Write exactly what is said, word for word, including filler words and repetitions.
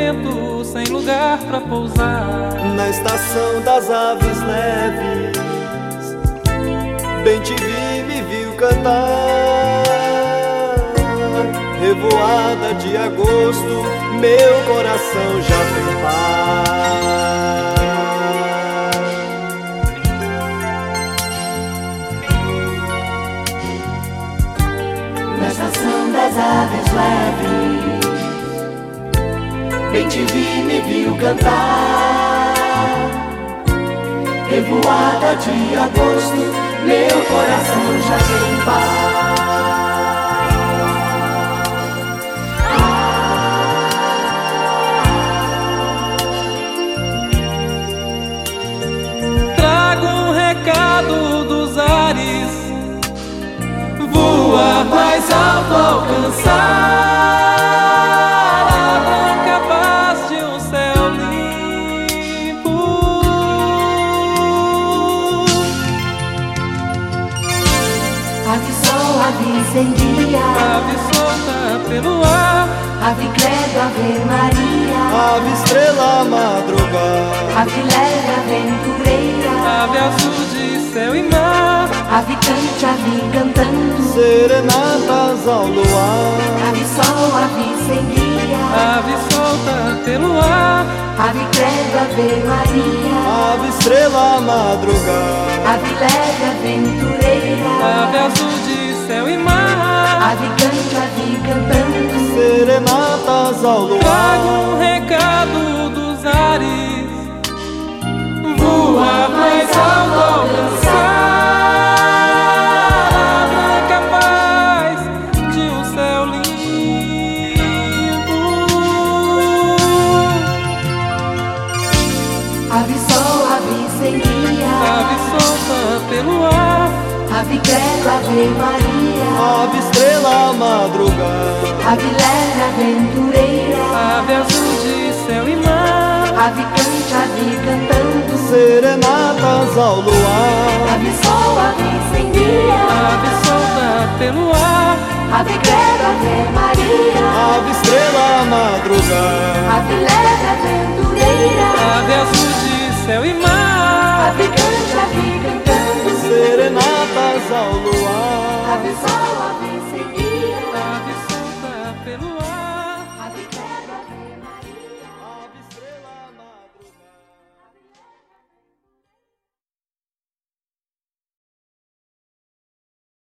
vento, sem lugar pra pousar. Na estação das aves leves, bem te vi, me viu cantar. Revoada de agosto, meu coração já tem paz. Na estação das aves leves, bem te vi, me viu cantar. Revoada de agosto, meu coração já tem paz. Trago um recado dos ares, voar mais alto, alcançar a branca paz de um céu limpo. Ave sol, ave incendia, Ave solta pelo ar, ave credo, ave Maria, Ave estrela madrugar, ave leve, aventureira, ave azul de céu e mar, ave cante, ave cantando, serenatas ao luar. ave sol, ave incendia, ave solta pelo ar, ave credo, ave Maria, Ave estrela madrugar, ave leve, aventureira, ave azul de céu e mar. ave cante, ave cantando, serenatas ao Trago um luar. recado dos ares, voar mais alto, alcançar a branca paz de um céu limpo. ave sol, ave incendia, Ave solta pelo ar, ave credo, ave Maria, Ave estrela madrugar, ave leve, aventureira, ave azul de céu e mar, ave cante, ave cantando, serenatas ao luar. ave sol, ave incendia, ave solta pelo ar, ave credo, ave Maria, Ave estrela madrugar, ave leve, aventureira, ave azul de céu e mar, ave cante, ave cantando, serenatas ao luar. ave sol,